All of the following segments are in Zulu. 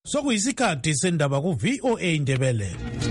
Sokuyisikhathi sendaba ku VOA Indebele.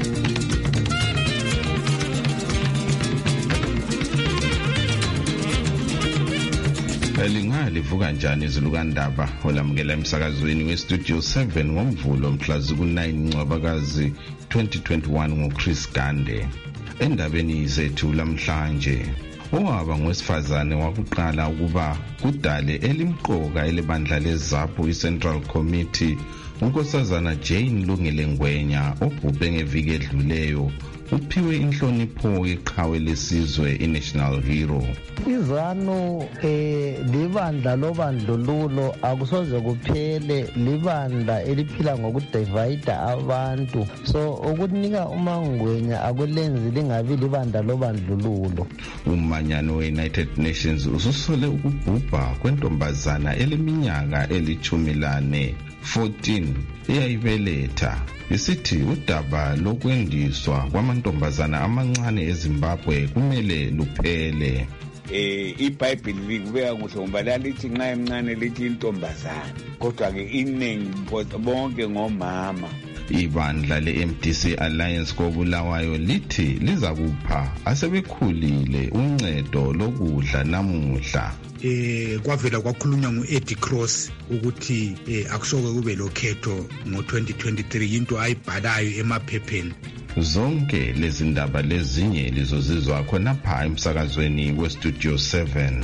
Livuka njani izilukandaba olamukela emsakazweni westudio 7 ngomvulo mhla ziku-9 Ncwabakazi 2021 nguChris Gande. Endabeni zethu lamhlanje, owaba ngowesifazane wakuqala ukuba kudale elimqoka elebandla leZAPU iCentral Committee, unkosazana Jane Lungile Ngwenya, obhubhe ngeviki edluleyo, uphiwe inhlonipho yeqhawe lesizwe iNational Hero. Izanu libandla lobandlululo akusoze kuphele, libandla eliphila ngokudivide abantu, so ukunika uMangwenya akulenzi lingabi libandla lobandlululo. Umanyano we-United Nations ususole ukubhubha kwentombazana eleminyaka eli-14 eyayibeletha, isithi udaba lokwendiswa kwamantombazana amancane eZimbabwe kumele luphele. iBhayibheli likubeka kuhle ngoba lalithi nxa emncane lithi intombazana, kodwa ke iningi bonke ngomama. Ibandla le-MDC Alliance koBulawayo lithi liza kupha asebekhulile uncedo lokudla namuhla. Kwavela kwakhulunywa ngu-Eddie Cross ukuthi akusoke kube lokhetho ngo-2023, into ayibhalayo emaphepheni. Zonke lezi ndaba lezinye lizozizwa khonapha emsakazweni westudio 7.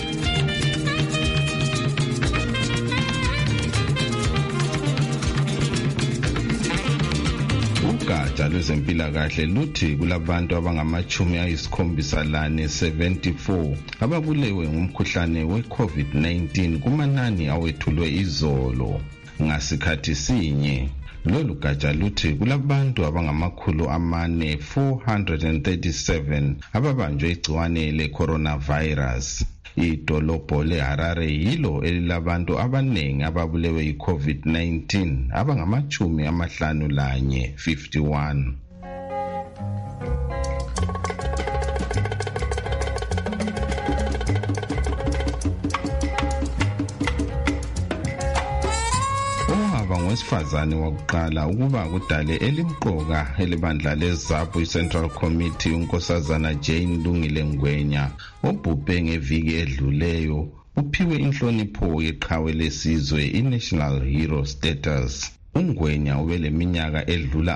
Ugatsha lwezempilakahle luthi kulabantu abangama-74 ababulewe ngumkhuhlane we-COVID-19 kumanani awethulwe izolo. Ngasikhathi sinye, lolu gatsha luthi kulabantu abangama-437 ababanjwe igciwane le-coronavirus. Idolobho leHarare yilo elilabantu abanengi ababulewe yi-COVID-19 abangama-51. Ngowesifazane wakuqala ukuba kudale elimqoka elebandla leZAPU iCentral Committee, unkosazana Jane Lungile Ngwenya, obhubhe ngeviki edluleyo, uphiwe inhlonipho yeqhawe lesizwe iNational Hero status. uNgwenya ubeleminyaka edlula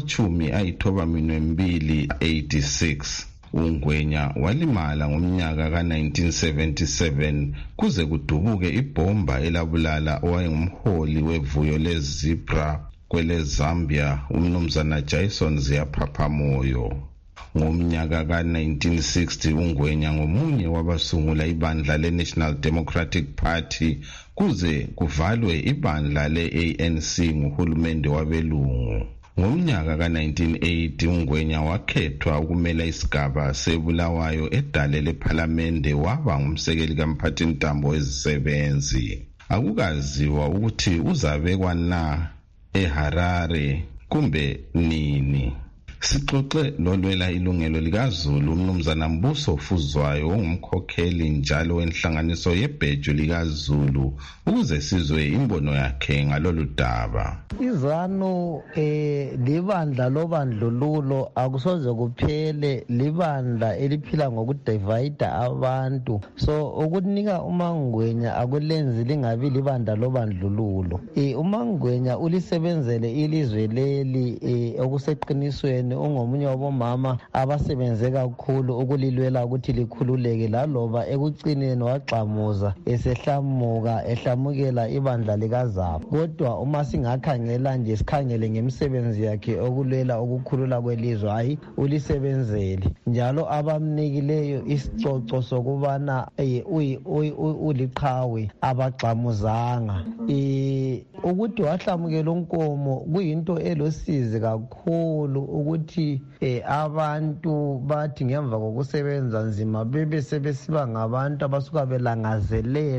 86. uNgwenya walimala ngomnyaka ka-1977 kuze kudubuke ibhomba elabulala owayengumholi wevuyo leZebra kweleZambia, umnumzana Jason Ziyaphaphamoyo. Ngomnyaka ka-1960 uNgwenya ngomunye wabasungula ibandla le-National Democratic Party kuze kuvalwe ibandla le-ANC nguhulumende wabelungu. Ngomnyaka ka-1980 uNgwenya wakhethwa ukumela isigaba seBulawayo edale lephalamende, waba ngumsekeli kamphathintambo wezisebenzi. Akukaziwa ukuthi uzabekwa na eHarare kumbe nini. Sixoxe lolwela ilungelo likaZulu umnumzana Mbuso Fuzwayo, ongumkhokheli njalo wenhlanganiso yebheju likaZulu, ukuze sizwe imbono yakhe ngalolu daba. Izanu libandla lobandlululo akusoze kuphele, libandla eliphila ngokudivide abantu, so ukunika uMangwenya akulenzi lingabi libandla lobandlululo. uMangwenya ulisebenzele ilizwe leli okuseqinisweni, ungomunye wabomama abasebenze kakhulu ukulilwela ukuthi likhululeke, laloba ekucineni waxamuza ehlamukela ibandla likaZAPU. Kodwa uma singakhangela nje, sikhangele ngemisebenzi yakhe okulwela ukukhulula kwelizwe, hayi ulisebenzele, njalo abamnikileyo isicoco sokubana uliqhawe abaxamuzanga. Ukuthi wahlamukela unkomo kuyinto elosizi kakhulu, ukuthi abantu bathi ngemva kokusebenza nzima bebe sebesiba ngabantu abasuka belangazelele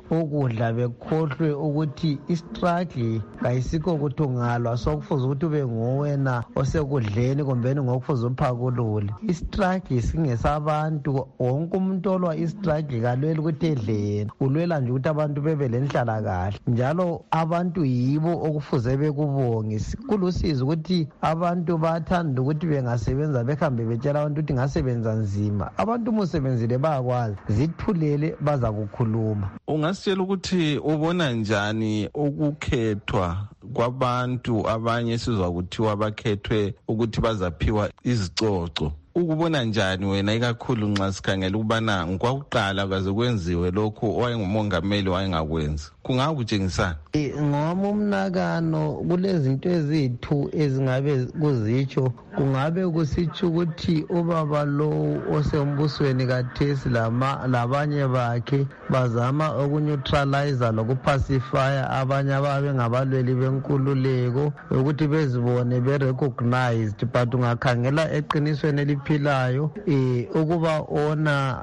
ukudla bekhohlwe ukuthi istruggle kayisikho ukuthi ungalwa sokufuza ukuthi ube nguwena osekudleni kumbeni ngokufuza uphakulule. Istruggle singesabantu, wonke umuntu olwa istruggle kalwela ukuthi edleni, ulwela nje ukuthi abantu bebe lenhlala kahle, njalo abantu yibo okufuze bekubonge. Kulusizi ukuthi abantu bathanda ukuthi bengasebenza behambe betshela abantu ukuthi ngasebenza nzima. Abantu musebenzile bayakwazi, zithulele baza kukhuluma. Ungasitshela ukuthi ubona njani ukukhethwa kwabantu abanye sizwa kuthiwa bakhethwe ukuthi bazaphiwa izicoco? Ukubona njani wena ikakhulu nxa sikhangela ukubana ngokwakuqala kaze kwenziwe lokho owayengumongameli wayengakwenzi? Kungakutshengisana? Ngoma umnakano kulezinto ezithu ezingabe kuzitsho, kungabe kusitsho ukuthi ubaba lo osembusweni kathesi labanye bakhe bazama ukuneutralize lokupacifya abanye ababe ngabalweli benkululeko ukuthi bezibone berecognized. But ungakhangela eqinisweni eliphilayo ukuba ona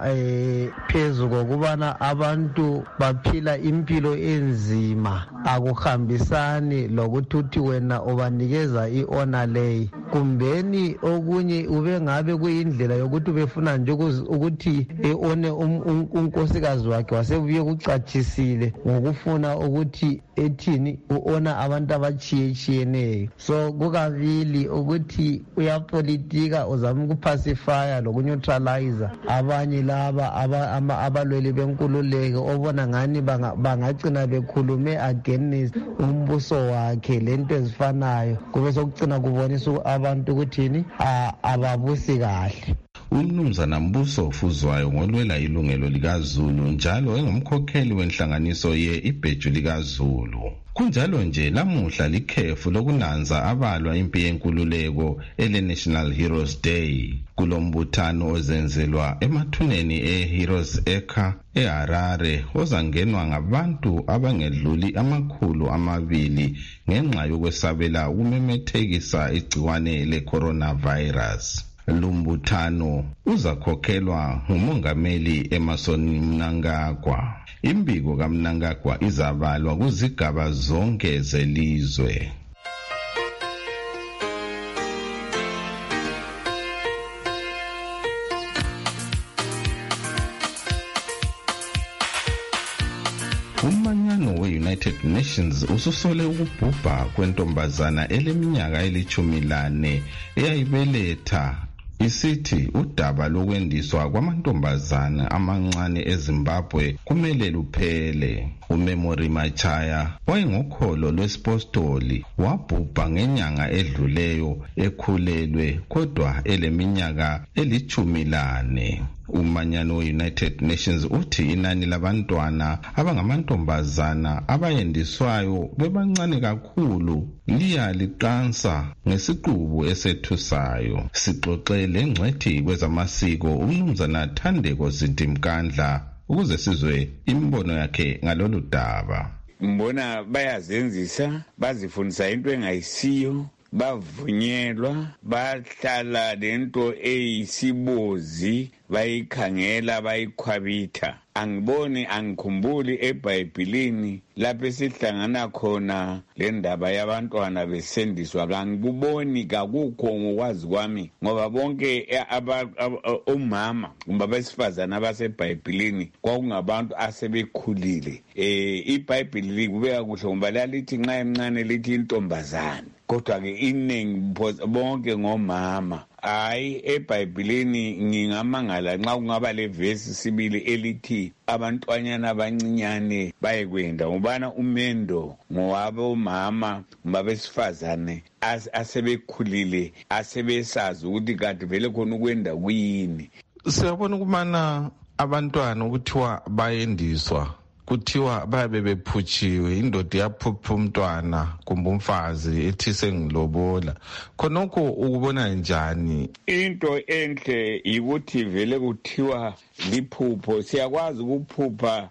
phezu kokubana abantu baphila impilo enzima akuhambisani lokuthi wena ubanikeza i-honor lay. Kumbeni okunye ube ngabe kuyindlela yokuthi befuna nje ukuthi one unkosikazi wakhe wasebuye kucachisile ngokufuna ukuthi ethini uona abantu abachiyechiyeneyo. So kukabili ukuthi uyapolitika uzama ukupacifya lokuneutralize abanye laba abalweli benkululeko obona ngani bangagcina bekhulume against umbuso wakhe lento ezifanayo, kube sokugcina kubonisa abantu ukuthini ababusi kahle. UMnumzana Mbuso Fuzwayo ngolwela ilungelo likaZulu njalo engumkhokheli wenhlanganiso ye-Ibheju likaZulu. Kunjalo nje lamuhla likhefu lokunanza abalwa impi yenkululeko ele-National Heroes Day. Kulombuthano ozenzelwa emathuneni e-Heroes Acre eHarare ozangenwa ngabantu abangedluli 200 ngenxa yokwesabela ukumemethekisa igciwane le-coronavirus. Lumbuthano uzakhokhelwa ngumongameli Emmerson Mnangagwa. Imbiko kaMnangagwa izabalwa kuzigaba zonke zelizwe. Umanyano we-United Nations ususole ukubhubha kwentombazana eleminyaka 14 eyayibeletha isithi udaba lokwendiswa kwamantombazana amancane eZimbabwe kumele luphele. uMemory Machaya wayengokholo lwesipostoli wabhubha ngenyanga edluleyo ekhulelwe kodwa eleminyaka 14. Umanyano we-United Nations uthi inani labantwana abangamantombazana abayendiswayo bebancane kakhulu liya liqansa ngesiqubu esethusayo. Sixoxe lengcwethi kwezamasiko uMnumzana Thandeko Zintimkandla ukuze sizwe imbono yakhe ngalolu daba. Mbona bayazenzisa, bazifundisa into engayisiyo, bavunyelwa, bahlala lento eyisibozi, bayikhangela, bayikhwabitha. Angikhumbuli eBhayibhelini lapho esihlangana khona le ndaba yabantwana besendiswa. Angikuboni, kakukho ngokwazi kwami, ngoba bonke omama kumbe abesifazana abaseBhayibhelini kwakungabantu asebekhulile. iBhayibheli kubeka kuhle ngoba lalithi nxa emncane lithi intombazane, kodwa-ke iningi bonke ngomama. Hayi, eBhayibhelini ngingamangala nxa kungaba levesi sibili elithi abantwanyana abancinyane bayekwenda, ngobana umendo ngowabo mama babesifazane asebekhulile, asebesazi ukuthi kanti vele khona ukwenda kuyini. Siyabona kumana abantwana ukuthiwa bayendiswa, kuthiwa babe bephutshiwe, indoda yaphupha umntwana kumbe umfazi ethi sengilobola. Khonokho ukubona njani? Into enhle ukuthi vele kuthiwa liphupho. Siyakwazi ukuphupha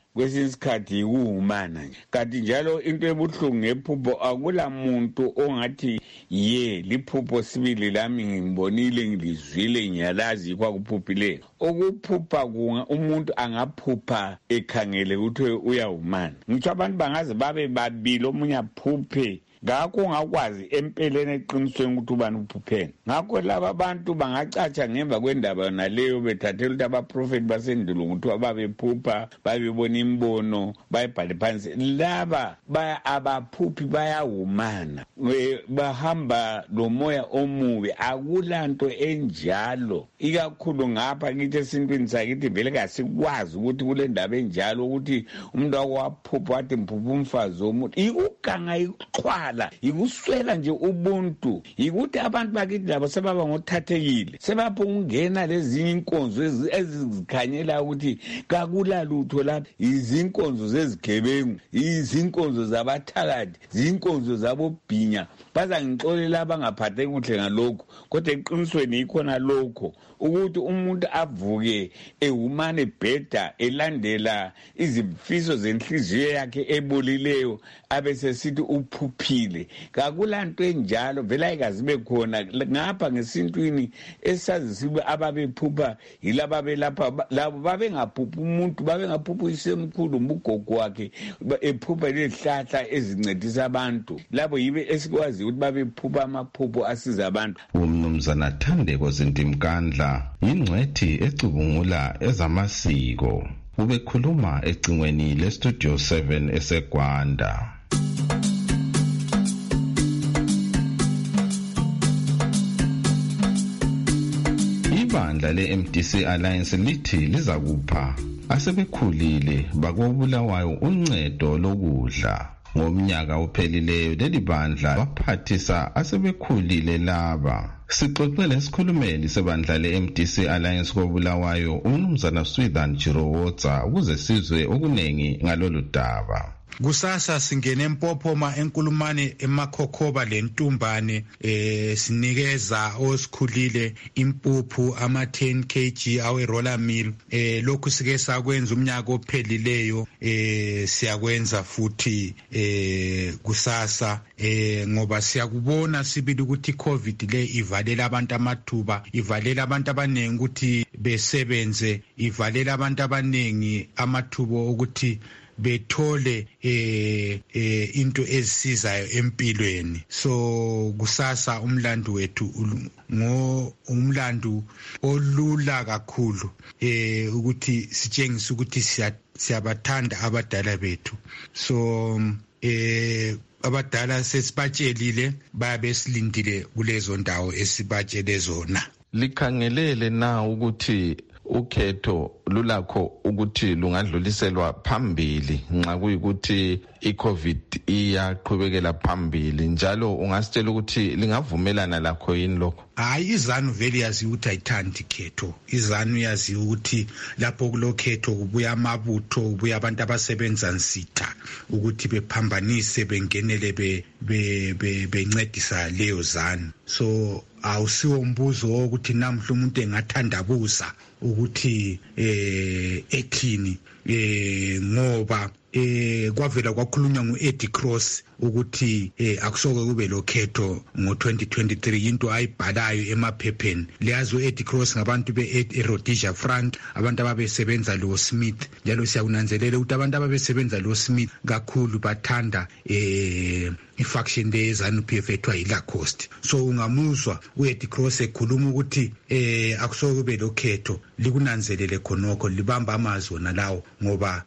kwesinye isikhathi kuwumana nje. Kanti njalo into ebuhlungu ngephupho akula muntu ongathi liphupho sibili lami ngimbonile ngilizwile ngiyalazi kwakuphuphileyo. Ukuphupha umuntu angaphupha ekhangele ukuthi uyawumana. Ngitsho abantu bangaze babe babili omunye aphuphe ngakho ungakwazi empeleni eqinisweni ukuthi ubani uphuphene. Ngakho laba abantu bangacatsha ngemva kwendaba naleyo bethathela ukuthi abaprofeti basendulo ukuthi babephupha babebona imbono bayibhale phansi. Laba abaphuphi bayawumana bahamba lomoya omubi. Akulanto enjalo ikakhulu ngapha kithi esintwini sakithi vele kasikwazi ukuthi kule ndaba enjalo ukuthi umuntu akwaphupha wathi mphupha umfazi womuntu ikuganga ikuxhwala ikuswela nje ubuntu. Yikuthi abantu bakithi labo sebaba ngothathekile sebapho ungena lezinye inkonzo ezizikhanyela ukuthi kakulalutho lapha. Izinkonzo zezigebengu, izinkonzo zabathakathi, izinkonzo zabobhinya. Baza ngixolela abangaphatheki kuhle ngalokho kodwa eqinisweni ikhona lokho ukuthi umuntu avuke ehumane bheda elandela izifiso zenhliziyo yakhe ebolileyo abesesithi uphuphile. Kakulanto enjalo vele ayikazibe khona ngapha ngesintwini esazisiwe ababephupha yilaba belapha labo babengaphuphi umuntu babengaphuphi isemkhulu umgogo wakhe ephupha lezihlahla ezincedisa abantu. Labo yibe esikwazi ukuthi babephupha amaphupho asiza abantu. Umnumzana Thandeko Zintimkandla ingcwethi ecubungula ezamasiko ubekhuluma ecingweni lestudio 7 eseGwanda. Ibandla le-MDC Alliance lithi lizakupha asebekhulile bakobulawayo uncedo lokudla. Ngomnyaka ophelileyo leli bandla baphathisa asebekhulile laba. Sixoxe lesikhulumeli sebandla le-MDC Alliance kobulawayo umnumzana Swithan Jirowotsa ukuze sizwe okunengi ngalolu daba. Kusasa singene Mpophoma enkulumane eMakhokhoba leNtumbane sinikeza osikhulile impuphu ama 10 kg awe roller mill. Lokhu sike sakwenza umnyaka ophelileyo siyakwenza futhi kusasa ngoba siyakubona sibili ukuthi iCovid le ivalela abantu amathuba, ivalela abantu abanengi ukuthi besebenze, ivalela abantu abanengi amathuba ukuthi bethole into ezisizayo empilweni. So kusasa umlando wethu umlando olula kakhulu ukuthi sitshengise ukuthi siyabathanda abadala bethu. So abadala sesibatshelile babe silindile kulezo ndawo esibatshele zona. Likhangelele na ukuthi ukhetho lulakho ukuthi lungadluliselwa phambili nxa kuyikuthi iCovid iyaqhubekela phambili, njalo ungasitshela ukuthi lingavumelana lakho yini lokho? Hayi, izanu vele yazi ukuthi ayithandi khetho. Izanu yazi ukuthi lapho kulokhetho kubuya amabutho, kubuya abantu abasebenza nsitha ukuthi bephambanise bengenele bencedisa leyo zanu. So awusiwo umbuzo ukuthi namhla umuntu engathandabuza ukuthi ekhini ngoba kwavela kwakhulunywa nguEddie Cross ukuthi akusoke kube lokhetho ngo2023 into ayibhalayo emaphepheni. Liyazi uEddie Cross ngabantu beRhodesia Front, abantu ababesebenza lo Smith, njalo siyakunanzelela ukuthi abantu ababesebenza lo Smith kakhulu bathanda ifaction le ZANU-PF ethwa yiLacoste. So ungamuzwa uEddie Cross ekhuluma ukuthi akusoke kube lokhetho, likunanzelele khonokho, libamba amazwi nalawo ngoba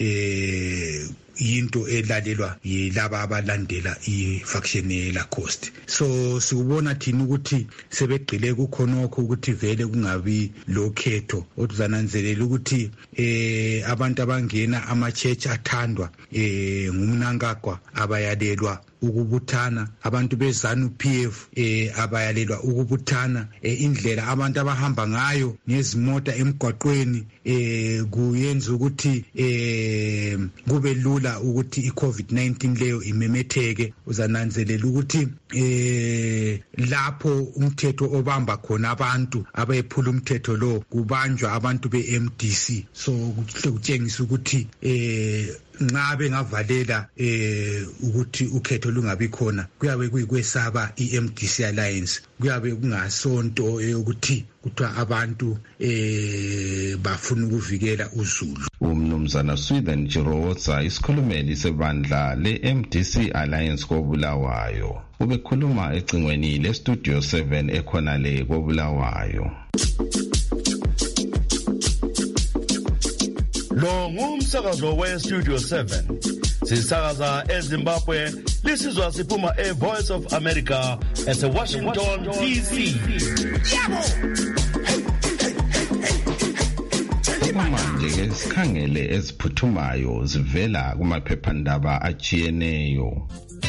into elalelwa yilaba abalandela ifaction yeLacoste. So sikubona thina ukuthi sebegcile kukhonokho ukuthi vele kungabi lokhetho, otuzananzelela ukuthi abantu abangena ama-church athandwa ngumnankagwa abayalelwa ukubuthana, abantu beZANU-PF abayalelwa ukubuthana, indlela abantu abahamba ngayo ngezimota emgwaqweni kuyenza ukuthi kube lula uzathola ukuthi i-COVID-19 leyo imemetheke, uzananzelela ukuthi lapho umthetho obamba khona abantu abayephula umthetho lo kubanjwa abantu be-MDC. So kutshengisa ukuthi nxa bengavalela ukuthi ukhetho lungabi khona kuyabe kuyikwesaba i-MDC Alliance, kuyabe kungasonto yokuthi kuthiwa abantu bafuna ukuvikela uZulu. Umnumzana Swithen Chiroza, isikhulumeli sebandla le-MDC Alliance koBulawayo, ubekhuluma ecingweni le-Studio 7 ekhona le koBulawayo. Lo ngumsakazo we-Studio 7. Sisakaza eZimbabwe, lisizwa siphuma e-Voice of America ese-Washington, D.C. Manje-ke sikhangele eziphuthumayo zivela kumaphephandaba ajiyeneyo.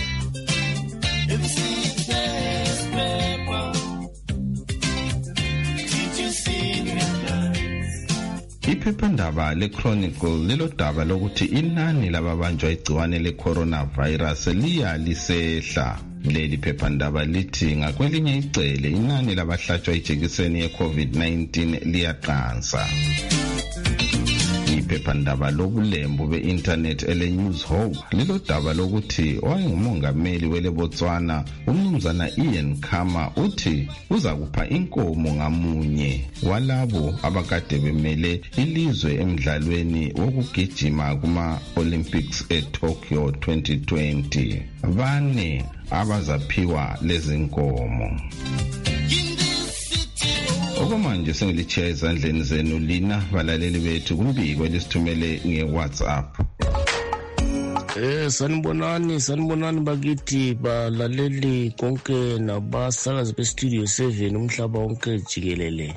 Iphephandaba le-Chronicle lilodaba lokuthi inani lababanjwa igciwane le-coronavirus liya lisehla. Leli phephandaba lithi ngakwelinye icele inani labahlatshwa ijekiseni ye-COVID-19 liyaqansa. Iphephandaba lobulembu be-internet ele-News Hope lilodaba lokuthi owayengumongameli wele-Botswana umnumzana Ian Khama uthi uza kupha inkomo ngamunye walabo abakade bemele ilizwe emdlalweni wokugijima kuma-Olympics eTokyo 2020. Bane abazaphiwa lezi nkomo. Okwamanje sengilichiya ezandleni zenu lina balaleli bethu kumbiko lisithumele nge-WhatsApp. Sanibonani bakithi balaleli konke nabasakazi be-Studio 7 umhlaba wonke jikelele.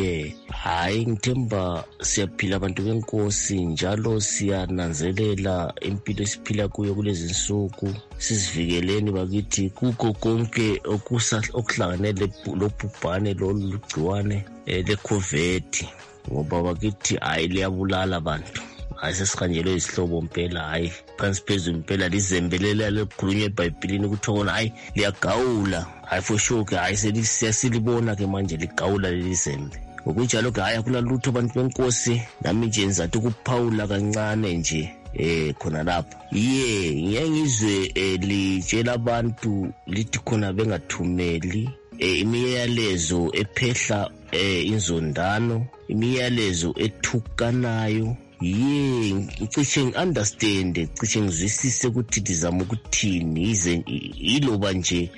Hayi ngithemba siyaphila abantu benkosi njalo siyananzelela impilo esiphila kuyo kulezi nsuku. Sizivikeleni bakithi kukho konke okuhlanganele lobhubhane lolugciwane le-COVID, ngoba bakithi hayi liyabulala abantu. Hayi sesihanjelwe isihlobo mpela, hayi phansi phezulu mpela lizembelela lekhulunywe eBhayibhelini ukuthi khona hayi liyagawula. Hayi for sure ke hayi siyasibona ke manje ligawula lelizembe. Ngokunjalo ke hayi akula lutho abantu benkosi, nami nje ngizathi ukuphawula kancane nje khona lapha. Ngiyangizwe litshela abantu lithi khona bengathumeli imiyalezo ephehla inzondano, imiyalezo ethukanayo. Ngicishe ngi-understand, cishe ngizwisise ukuthi lizama ukuthini, yize iloba nje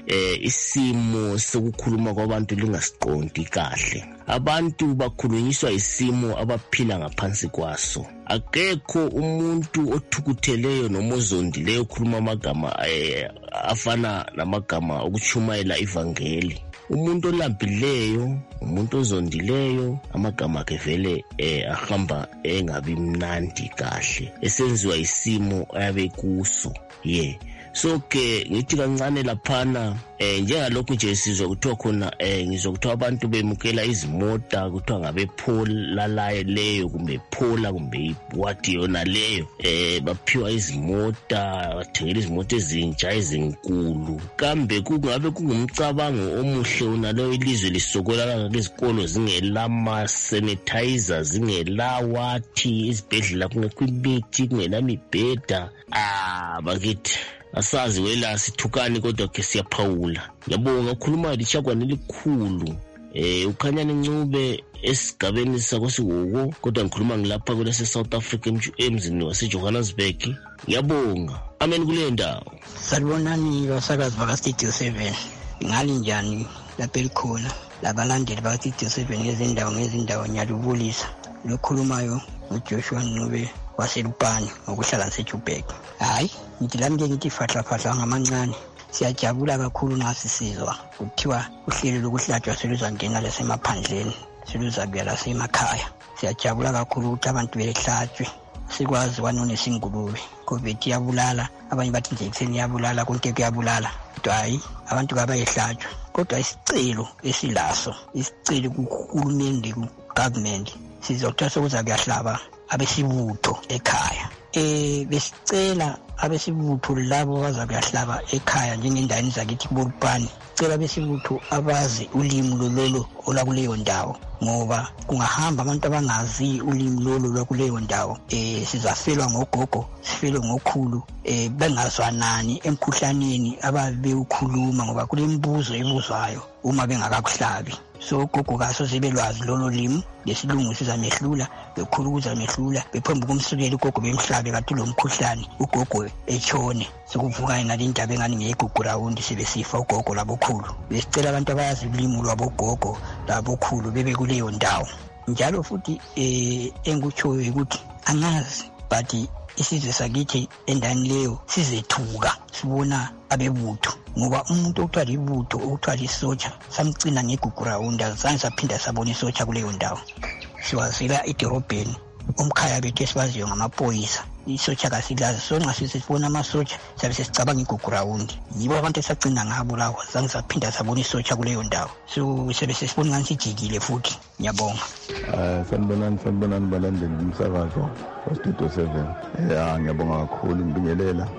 isimo sokukhuluma kwabantu lingasiqondi kahle. Abantu bakhulunyiswa isimo abaphila ngaphansi kwaso. Akekho umuntu othukutheleyo noma ozondileyo okhuluma amagama afana namagama okuchumayela ivangeli. Umuntu olambileyo, umuntu ozondileyo, amagama akhe vele ahamba engabi mnandi kahle, esenziwa isimo ayabe kuso. So ke ngithi kancane laphana njengalokho nje sizwa kuthiwa khona ngizwa kuthiwa abantu bemukela izimota kuthiwa ngabe phola leyo kumbe phola kumbe what yona leyo, baphiwa izimota, bathengela izimota ezintsha ezinkulu. Kambe kungabe kungumcabango omuhle unaloyo ilizwe lisokola ngezikolo zingelama sanitizer, zingela wathi, izibhedlela kungekho imithi, kungela mibheda. Bakithi asazi wela sithukani kodwa ke siyaphawula. Ngiyabonga ukhuluma lichagwane elikhulu ukhanyana Ncube esigabeni sakosiwoko, kodwa ngikhuluma ngilapha kulese South Africa emzini waseJohannesburg. Ngiyabonga, amen kule ndawo. Salibonani basakazi baka-Studio 7, ngali njani lapha elikhona labalandeli baka-Studio 7 ngezindawo ngiyalubulisa. Lokhulumayo uJoshua Ncube waselupani ngokuhlala ngeJubeck. Hayi ngithi lami ngithi fahla ngamancane. Siyajabula kakhulu nasisizwa kuthiwa uhlelo lokuhlatshwa seluzangena lasemaphandleni, seluzabuya lasemakhaya. Siyajabula kakhulu ukuthi abantu behlatshwe, sikwazi kwanone singulube. COVID iyabulala, abanye bathi injection iyabulala, konke kuyabulala. Kodwa hayi abantu kabayehlatshwe. Kodwa isicelo esilaso, isicelo kuhulumende, ku-government, sizothatha ukuza kuyahlaba abesibutho ekhaya. besicela abesibutho labo bazakuyahlaba ekhaya njengendaweni zakithi Bulpani, cela abesibutho abazi ulimi lolo olakuleyo ndawo, ngoba kungahamba abantu abangazi ulimi lolo lwakuleyo ndawo sizafelwa ngogogo, sifelwe ngokhulu bengazwanani emkhuhlaneni ababe ukhuluma, ngoba kulemibuzo ebuzwayo uma bengakakuhlabi. So gogo kaso zibe lwazi lolo limi lesilungu sizamehlula, bekhulu kuzamehlula, bephomba kumsukela ugogo bemhlabe kanti lo mkhuhlane ugogo etshone. Sekuvuka ngalindaba engani ngeyigugurawundi sebesifa ugogo labokhulu. Besicela abantu abayazi ulimi lwabogogo labokhulu bebe kuleyo ndawo. Njalo futhi engutshoyo ukuthi angazi but isizwe sakithi endani leyo sizethuka sibona abebutho, ngoba umuntu okuthwala ibutho okuthwala isotsha samgcina ngigugurawundi azange saphinda sabona isotsha kuleyo ndawo. Siwazela edorobheni umkhaya bethu esibaziyo ngamapolisa, isotsha kasilazi. So nxa sisibona amasotsha sabe sesicabanga igugurawundi, yibo abantu esagcina ngabo lawo, azange saphinda sabona isotsha kuleyo ndawo. So sebe sesibona ngani sijikile futhi. Ngiyabonga. Sanibonani balandeli umsakazo Studio 7. Ngiyabonga kakhulu ngibingelela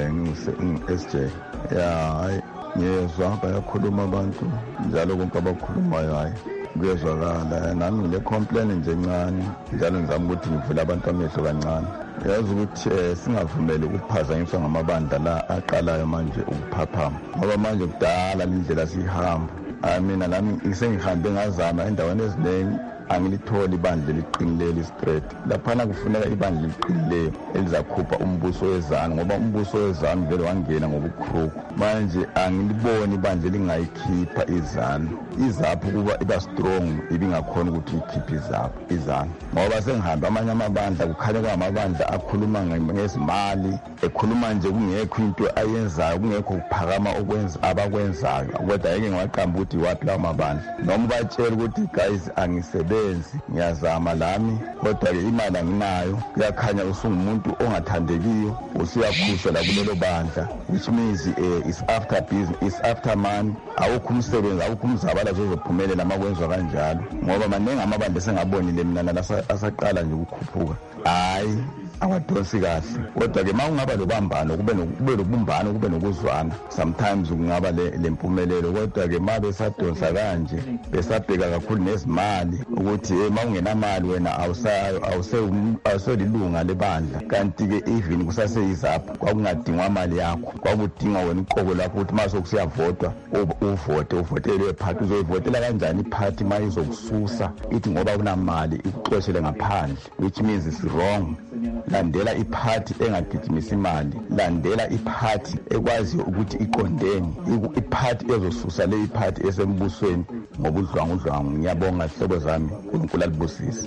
ngi-SJ. Hayi ngiyezwa bayakhuluma abantu njalo konke abakhulumayo, hayi kuyezwakala. Nami ngile complain nje encane, njalo ngizama ukuthi ngivule abantu amehlo kancane. Yazi ukuthi singavumeli ukuphazanyiswa ngamabandla la aqalayo manje ukuphaphama, ngoba manje kudala indlela sihamba. Mina nami ngisengihambe ngazama endaweni eziningi, angilitholi ibandla eliqinileyo straight. Laphana kufuneka ibandla eliqinileyo elizakhupha umbuso wezanu, ngoba umbuso wezanu vele wangena ngobukhruku. Manje angiliboni ibandla elingayikhipha izanu, izapho kuba iba strong ibingakhona ukuthi ikhiphe izanu. Ngoba sengihambe amanye amabandla kukhanya kwamabandla akhuluma ngezimali, ekhuluma nje kungekho into ayenzayo, kungekho ukuphakama abakwenzayo. Kodwa yeke ngiwaqamba ukuthi wapi lawo mabandla, noma batshela ukuthi guys angisebenzi, ngiyazama lami kodwa-ke imali anginayo. Kuyakhanya usungumuntu ongathandekiyo, usuyakhushwa la kulelo bandla, which means is after business, is after money. Awukho umsebenzi, awukho umzabala zozophumelela uma kwenziwa kanjalo, ngoba maningi amabandla esengabonile mina nala asaqala nje ukukhuphuka. Hayi awadonsi kahle. Kodwa-ke uma ungaba lobambano, kube lobumbano, kube nokuzwana, sometimes kungaba lempumelelo. Kodwa-ke uma besadonsa kanje, besabheka kakhulu nezimali ukuthi uma ungenamali wena awuselilunga lebandla, kanti-ke even kusaseyizapho kwakungadingwa mali yakho, kwakudinga wena uqobo lakho ukuthi uma sokusiyavotwa uvotele iphathi. Uzoyivotela kanjani iphathi uma izokususa ithi ngoba kunamali ikuxoshele ngaphandle, which means it's wrong. Landela iphathi engagijimisa imali, landela iphathi ekwaziyo ukuthi iqondeni, iphathi ezosusa le iphathi esembusweni ngobudlwangudlwangu. Ngiyabonga hlobo zami, uNkulunkulu alibusise.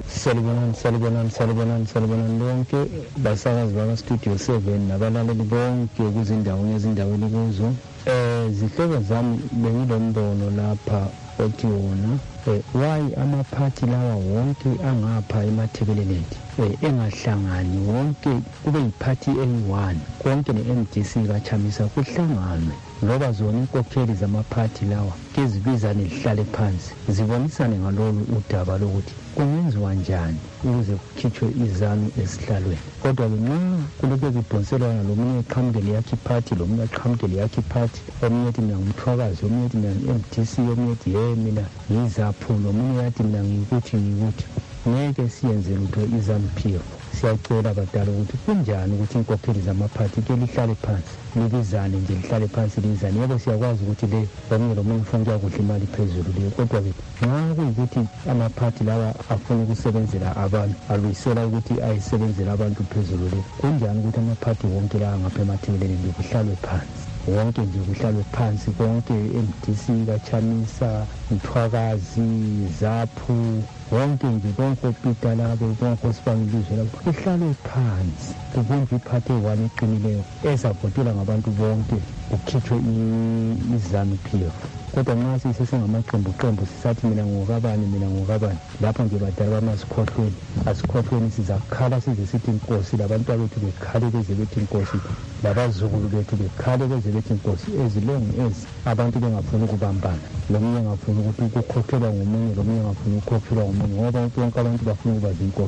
Salibonani lonke basakazi baka Studio 7 nabalaleli bonke kuzindaweni kuzo. Zihlobo zami bengilombono lapha othi wona why amaphathi lawa wonke angapha eMatabeleland engahlangani wonke kube yiphathi eyi-1, konke ne-MDC kaChamisa kuhlanganwe, ngoba zona inkokheli zamaphathi lawa ke zibizane zihlale phansi zibonisane ngalolu udaba lokuthi kungenziwa njani ukuze kukhitshwe izanu esihlalweni. Kodwa-ke nxa kulokhu kudonselwana, lomunye eqhamukele yakhe iphathi, lomunye aqhamukele yakhe iphathi, omunye ethi mina ngumthwakazi, omunye ethi mina ngi-MDC, omunye ethi mina ngiyizaphu, nomunye yathi mina ngiyikuthi, ngeke siyenze lutho iZANU-PF. Siyacela abadala ukuthi kunjani ukuthi inkokheli zamaphathi ke lihlale phansi libizane nje, lihlale phansi lizane. Yebo siyakwazi ukuthi le omunye lomunye ufuna ukuyakudla imali phezulu leyo, kodwa-ke nxa kuyikuthi amaphathi lawa afuna ukusebenzela abantu, aluyisela ukuthi ayisebenzele abantu phezulu leyo, kunjani ukuthi amaphathi wonke lawa ngapha eMatabeleland kuhlalwe phansi wonke nje, kuhlalwe phansi konke, MDC kaChamisa, Mthwakazi, Zaphu, wonke nje, konke opita labo, konke osibangilizwe labo kuhlalwe phansi, kubunjwe iphathi eyi-1 eqinileyo ezavotela ngabantu bonke, kukhitshwe iZANU-PF. Kodwa nxa sisesengamaqembuqembu sisathi mina ngokabani, lapho nje badala asikhohlweni, sizakhala size sithi inkosi, labantwana bethu bekhale beze bethi inkosi, labazukulu bethu bekhale beze bethi inkosi, as long as abantu bengafuni ukubambana, lomunye engafuni ukuthi ukukhokhelwa ngomunye, lomunye engafuni ukukhokhelwa ngomunye, ngoba bonke abantu bafuna ukuba zinkokheli.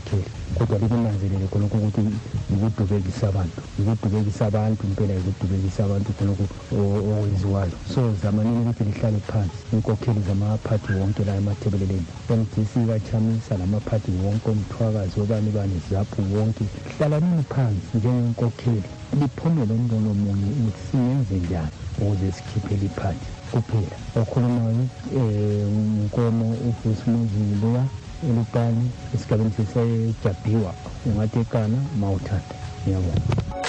kodwa likunanzelele khonokho ukuthi yikudubekisa abantu impela yikudubekisa abantu khonokho okwenziwayo. So zamanini ukuthi lihlale phansi inkokheli zamaphathi wonke la emathebeleleni, MDC kaChamisa lamaphathi wonke omthwakazi obani ZAPU wonke, hlalani phansi njengenkokheli liphumele umbono munye ukuthi singenze njani ukuze sikhiphe liphathi kuphela. Okhulumayo Nkomo uVusumuzi Luya elupani esigabeni siseJabiwa ungathi ekana mawuthanda. Ngiyabonga.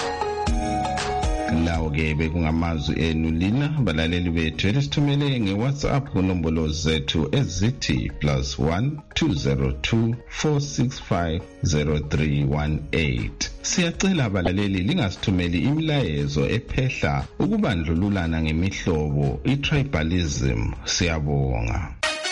Lawo-ke bekungamazwi enu lina balaleli bethu elisithumele nge-WhatsApp kunombolo zethu ezithi +1 202 465 0318. Siyacela abalaleli lingasithumeli imilayezo ephehla ukubandlululana ngemihlobo i-tribalism. Siyabonga.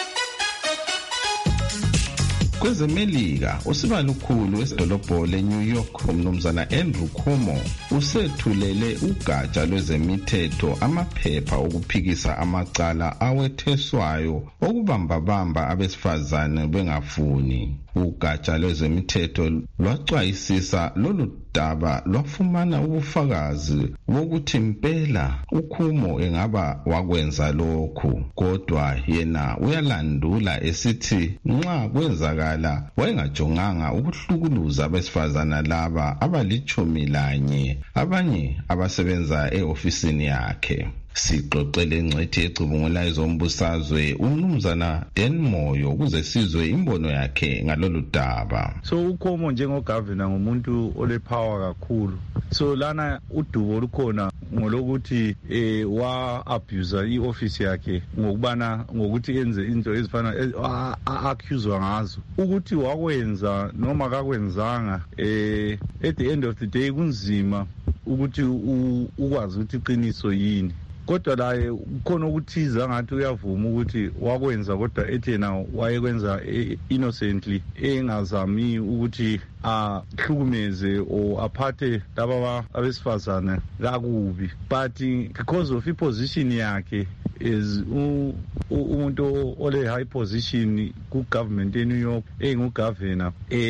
Kwezemelika usibalukhulu esidolobho leNew York umnumzana Andrew Cuomo usethulele ugatsha lwezemithetho amaphepha okuphikisa amacala awetheswayo okubambabamba abesifazane bengafuni. Ugatsha lwezemithetho lwacwayisisa lolu daba lwafumana ubufakazi bokuthi impela uCuomo engaba wakwenza lokhu, kodwa yena uyalandula esithi nxa kwenzakala wayengajonganga ukuhlukuluza abesifazana laba abali-11 abanye abasebenza e-ofisini yakhe. Sixoxele ingcethi ecubungula ezombusazwe umnumzana Dan Moyo ukuze sizwe imbono yakhe ngalolu daba. So uCuomo njengogovernor ngumuntu olepower kakhulu. So lana udubo lukhona ngolokuthi wa-abuse i-office yakhe ngokuthi enze into ezifana a-accuse ngazo. Ukuthi wakwenza noma kakwenzanga at the end of the day kunzima ukuthi ukwazi ukuthi iqiniso yini. Kodwa laye ukhona ukuthiza ngathi uyavuma ukuthi wakwenza, kodwa ethi yena wayekwenza innocently engazami ukuthi ahlukumeze or aphathe laba abesifazane kakubi. But because of iposition yakhe is umuntu ole high position ku government eNew York engugovernor,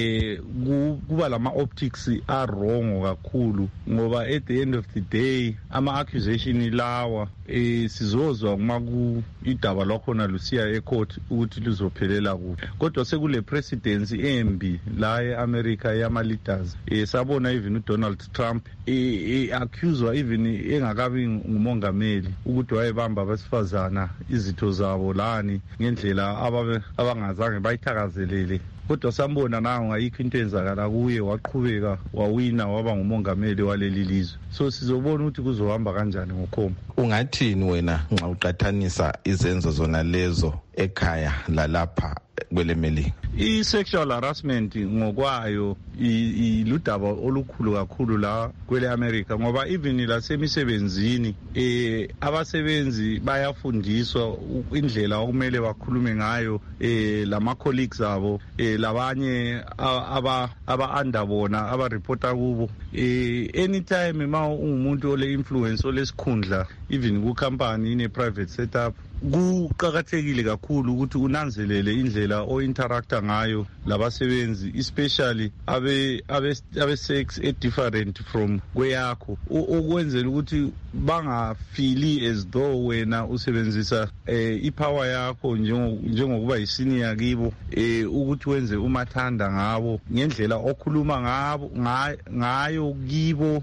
kuba lama optics are wrong kakhulu, ngoba at the end of the day ama accusation lawa sizozwa maku idaba lakhona lusiya ecourt ukuthi luzophelela kuphi. Kodwa sekule presidency embi la eAmerica yama leaders, sabona even uDonald Trump accused even engakabi ngumongameli ukuthi wayebamba abesifazana izitho zabo lani ngendlela abangazange bayithakazelele. Kodwa sambona nawo ngayikho into enzakala kuye, waqhubeka wawina waba ngumongameli waleli lizwe. So sizobona ukuthi kuzohamba kanjani ngoCuomo. Ungathini wena nxa uqathanisa izenzo zona lezo ekhaya lalapha kwelemelika? I-sexual harassment ngokwayo iludaba olukhulu kakhulu la kwele America, ngoba even lasemisebenzini abasebenzi bayafundiswa indlela okumele bakhulume ngayo lama colleagues abo, labanye aba-under bona abareporta kubo. Anytime ma ungumuntu ole influence olesikhundla even ku company ine private setup, kuqakathekile kakhulu ukuthi unanzelele indlela o-interacta ngayo labasebenzi, especially abe sex different from kweyakho, ukwenzela ukuthi bangafili as though wena usebenzisa ipower yakho njengokuba yisenior kibo, ukuthi wenze umathanda ngabo ngendlela okhuluma ngayo kibo,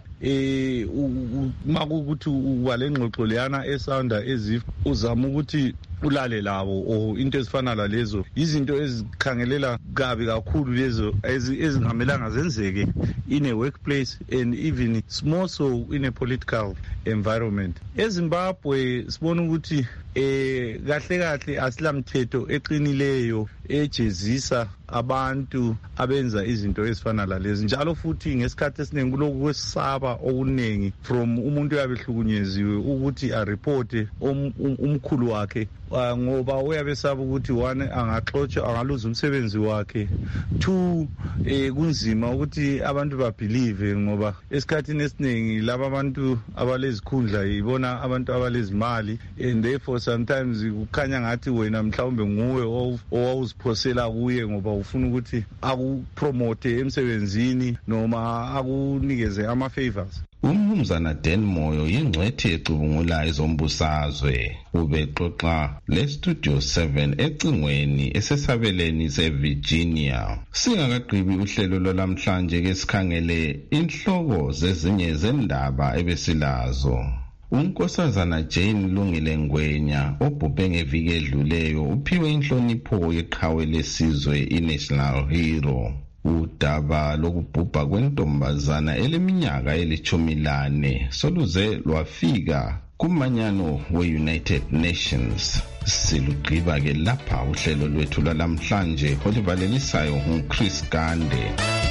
makukuthi ubale ngxoxo leyana esounder ezif uzama ukuthi ulale labo o into ezifana lalezo izinto ezikhangelela kabi kakhulu lezo ezingamelanga zenzeke in a workplace and even more so in a political environment. eZimbabwe sibona ukuthi kahle asilamthetho eqinileyo ejezisa abantu abenza izinto ezifana lalezi, njalo futhi ngesikhathi esiningi kuloku kwesaba okuningi from umuntu uyabehlukunyeziwe ukuthi areporte umkhulu wakhe, ngoba uyabesaba ukuthi one angaxotshwa, angaluza umsebenzi wakhe, two kunzima ukuthi abantu babelieve, ngoba esikhathini esiningi laba abantu abalezikhundla yibona abantu abalezimali, and therefore sometimes kukhanya ngathi wena mhlawumbe nguwe owawuziphosela kuye ngoba ufuna ukuthi akupromote emsebenzini noma akunikeze ama-favors. Umnumzana Dan Moyo yingcwethi ecubungula ezombusazwe. Ubexoxa le-Studio 7 ecingweni esesabeleni seVirginia. Singakagqibi uhlelo lwalamhlanje ke sikhangele inhloko zezinye zendaba ebesilazo. Unkosazana Jane Lungile Ngwenya obhubhe ngeviki edluleyo uphiwe inhlonipho yeqhawe lesizwe i-National Hero. Udaba lokubhubha kwentombazana eleminyaka eli-14 soluze lwafika kumanyano we-United Nations. Silugqiba ke lapha uhlelo lwethu lwalamhlanje olivalelisayo nguChris Gande.